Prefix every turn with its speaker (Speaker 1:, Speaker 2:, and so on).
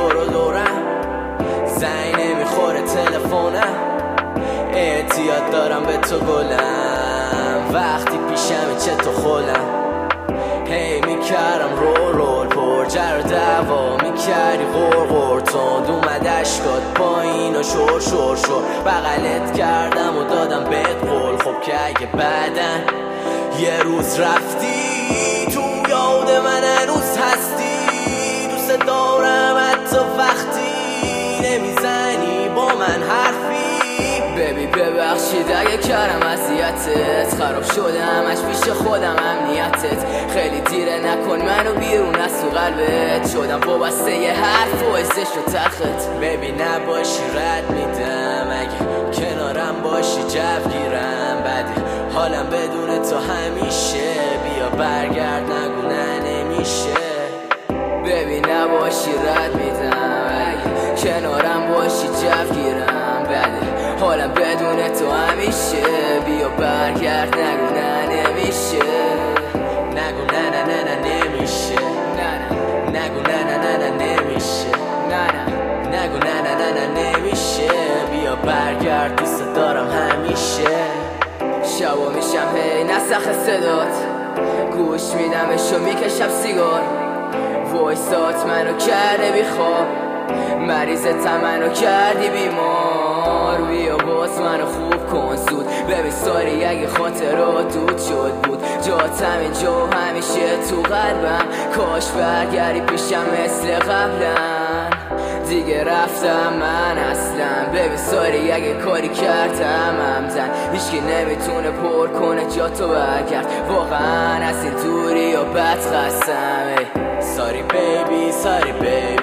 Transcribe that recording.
Speaker 1: دور و دورم، زنگ نمیخوره تلفنم، اعتیاد دارم به تو گلم، وقتی پیشمی چه تو خولم. هی میکردم رول پر جر و دعوا میکردی غرغر تند، اومد اشکات پایین و شور بغلت کردم و دادم بهت قول. خب که اگه بعدن یه روز رفتی تو یاد من هنوز هستی، دوست دارم حتی وقتی نمیزنی با من حرفی. ببی ببخشید اگه کردم اذیتت، خراب شدم اش پیش خودم امنیتت، خیلی دیره نکن منو بیرون از تو قلبت، شدم وابسته یه حرف و حسش و تلخت. ببی نباشی رد میدم، اگه کنارم باشی جوگیرم، بده حالم بدون تو همیشه، بیا برگرد نگو نه نمیشه. ببی نباشی رد میدم، اگه کنارم باشی جوگیرم، بده حالم بدون تو همیشه، بیا برگرد نگو نه نمیشه. نگو نه نه نه نه نمیشه، نگو نه نه نه نه نمیشه، نگو نه نه نه نه نمیشه، بیا برگرد دوست دارم همیشه. شبا میشم هی نسخ صدات، گوش میدمش و میکشم سیگار، وایسات منو کرده بیخواب، مریضتم منو کردی بیمار، بیا باز منو خوب کن زود. ببین ساری اگه خاطرات دود شد بود، جات همینجا همیشه تو قلبم، کاش برگردی پیشم مثل قبلا، دیگه رفتم من اصلا. ببین ساری اگه کاری کردم همزن، هیچکی نمیتونه پر کنه جا تو برگرد، واقعا از این دوری و بد خستم. ساری بیبی ساری بیبی